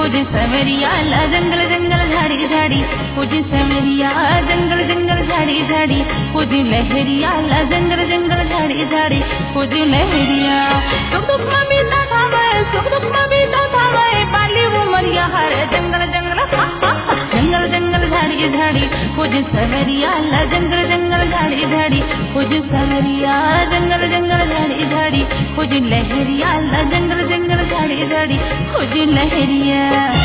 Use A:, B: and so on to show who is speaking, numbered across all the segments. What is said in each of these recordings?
A: कुछ सवरिया ला जंगल जंगल झाड़ी झाड़ी, कुछ सवरिया जंगल जंगल झाड़ी झाड़ी, कुछ लहरिया ला जंगल जंगल झाड़ी झाड़ी, कुछ लहरिया सुख दुख में बीता था मैं, सुख दुख में बीता था मैं, बाली उमरिया हर जंगल जंगल जंगल जंगल झाड़ी झाड़ी, कुछ सवरिया ला जंगल जंगल झाड़ी झाड़ी, कुछ सवरिया जंगल जंगल झाड़ी झाड़ी, कुछ लहरिया ला जंगल जंगल झाड़ी झाड़ी, कुछ लहरिया।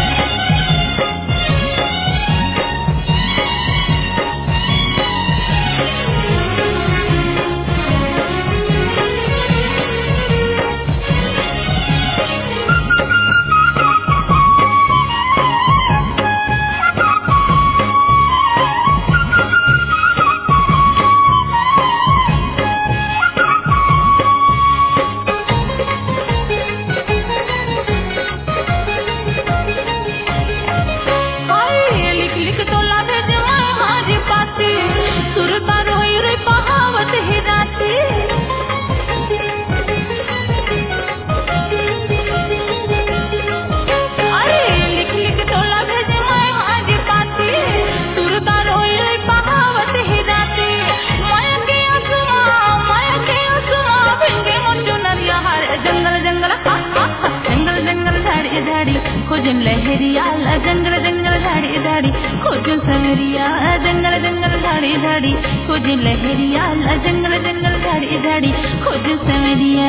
A: कुछ लहरिया ला जंगल जंगल झाड़ी झाड़ी, कुछ सवरिया जंगल जंगल झाड़ी झाड़ी, कुछ लहरिया ला जंगल जंगल झाड़ी झाड़ी, कुछ सवरिया।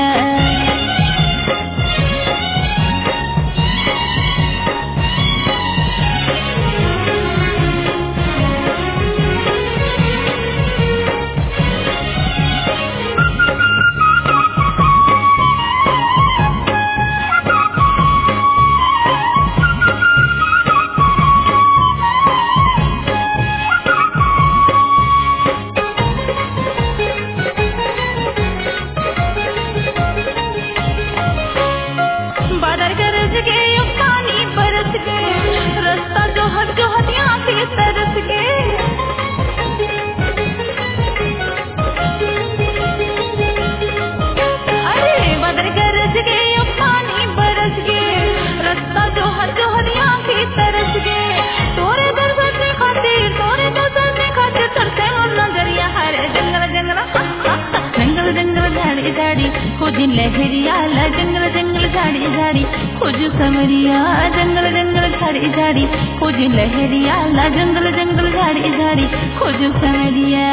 A: कुछ लहरिया ला जंगल जंगल झाड़ी झाड़ी, कुछ सवरिया जंगल जंगल झाड़ी झाड़ी, कुछ लहरिया ला जंगल जंगल झाड़ी झाड़ी, कुछ सवरिया।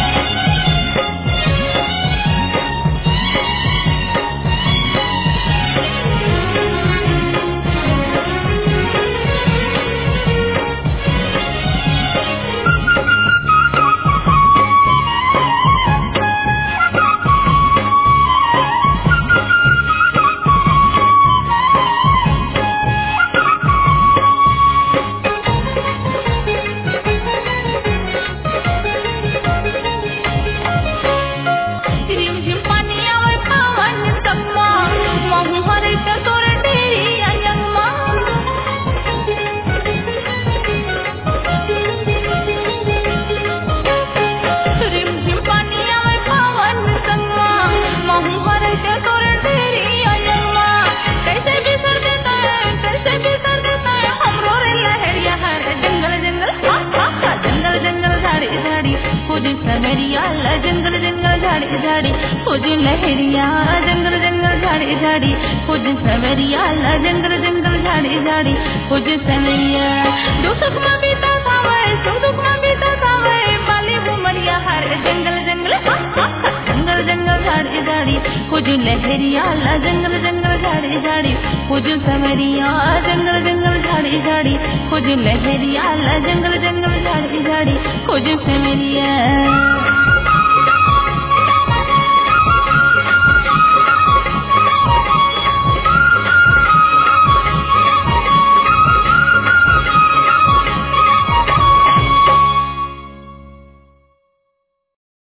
A: कुछ सवरिया ला जंगल जंगल झाड़ी झाड़ी, कुछ लहरिया जंगल जंगल झाड़ी झाड़ी, कुछ सवरिया ला जंगल जंगल झाड़ी झाड़ी, कुछ सवरिया। दुख में बीता था मैं, सुख दुख में बीता था मैं, बाली उमरिया हर जंगल जंगल जंगल जंगल झाड़ी झाड़ी, कुछ लहरिया ला जंगल जंगल झाड़ी झाड़ी, कुछ सवरिया जंगल जंगल झाड़ी झाड़ी, कुछ लहरिया ला जंगल जंगल झाड़ी झाड़ी, कुछ सवरिया।